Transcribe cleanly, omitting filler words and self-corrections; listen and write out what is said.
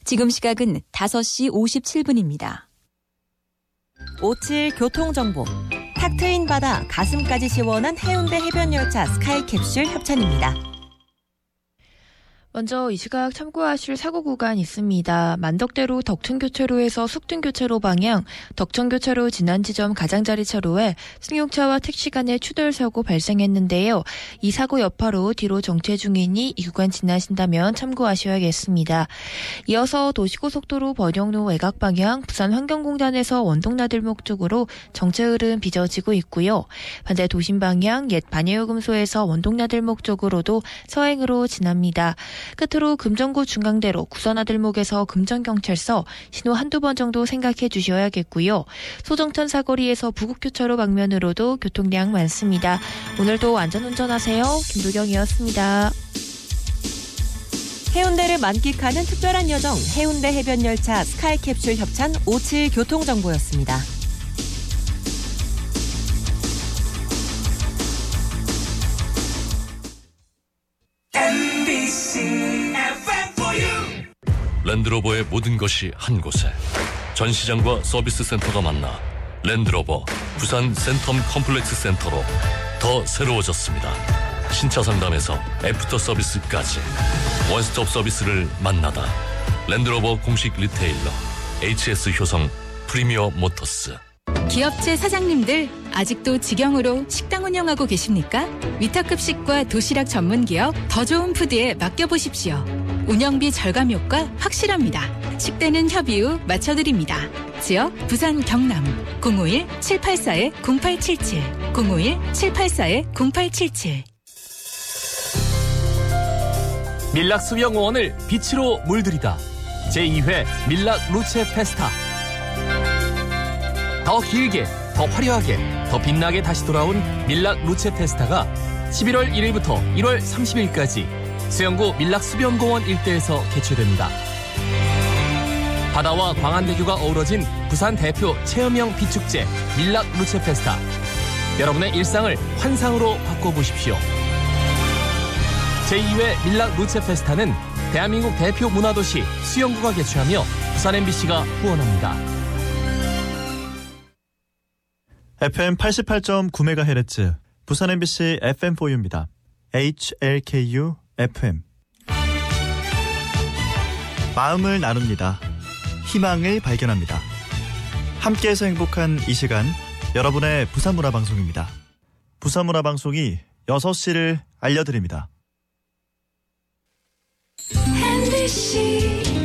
지금 시각은 5시 57분입니다. 57 교통정보. 탁 트인 바다, 가슴까지 시원한 해운대 해변열차 스카이캡슐 협찬입니다. 먼저 이 시각 참고하실 사고 구간 있습니다. 만덕대로 덕천교차로에서 숙둔교차로 방향, 덕천교차로 지난 지점 가장자리 차로에 승용차와 택시 간의 추돌 사고 발생했는데요. 이 사고 여파로 뒤로 정체 중이니 이 구간 지나신다면 참고하셔야겠습니다. 이어서 도시고속도로 번영로 외곽 방향, 부산 환경공단에서 원동나들목 쪽으로 정체 흐름 빚어지고 있고요. 반대 도심 방향 옛 반예요금소에서 원동나들목 쪽으로도 서행으로 지납니다. 끝으로 금정구 중강대로 구선아들목에서 금정경찰서 신호 한두 번 정도 생각해 주셔야겠고요. 소정천 사거리에서 부곡교차로 방면으로도 교통량 많습니다. 오늘도 안전운전하세요. 김도경이었습니다. 해운대를 만끽하는 특별한 여정 해운대 해변열차 스카이캡슐 협찬 57 교통정보였습니다. 랜드로버의 모든 것이 한 곳에 전시장과 서비스 센터가 만나 랜드로버 부산 센텀 컴플렉스 센터로 더 새로워졌습니다. 신차 상담에서 애프터 서비스까지 원스톱 서비스를 만나다. 랜드로버 공식 리테일러 HS 효성 프리미어 모터스. 기업체 사장님들 아직도 직영으로 식당 운영하고 계십니까? 위탁급식과 도시락 전문기업 더 좋은 푸드에 맡겨보십시오. 운영비 절감 효과 확실합니다. 식대는 협의 후 맞춰드립니다. 지역 부산 경남 051-784-0877 051-784-0877. 밀락 수영공원을 빛으로 물들이다. 제2회 밀락 루체 페스타. 더 길게, 더 화려하게, 더 빛나게 다시 돌아온 밀락 루체 페스타가 11월 1일부터 1월 30일까지 수영구 밀락 수변공원 일대에서 개최됩니다. 바다와 광안대교가 어우러진 부산 대표 체험형 비축제 밀락 루체 페스타. 여러분의 일상을 환상으로 바꿔보십시오. 제2회 밀락 루체 페스타는 대한민국 대표 문화도시 수영구가 개최하며 부산 MBC가 후원합니다. FM 88.9MHz 부산 MBC FM4U입니다. HLKU FM. 마음을 나눕니다. 희망을 발견합니다. 함께해서 행복한 이 시간, 여러분의 부산문화방송입니다. 부산문화방송이 6시를 알려드립니다. MBC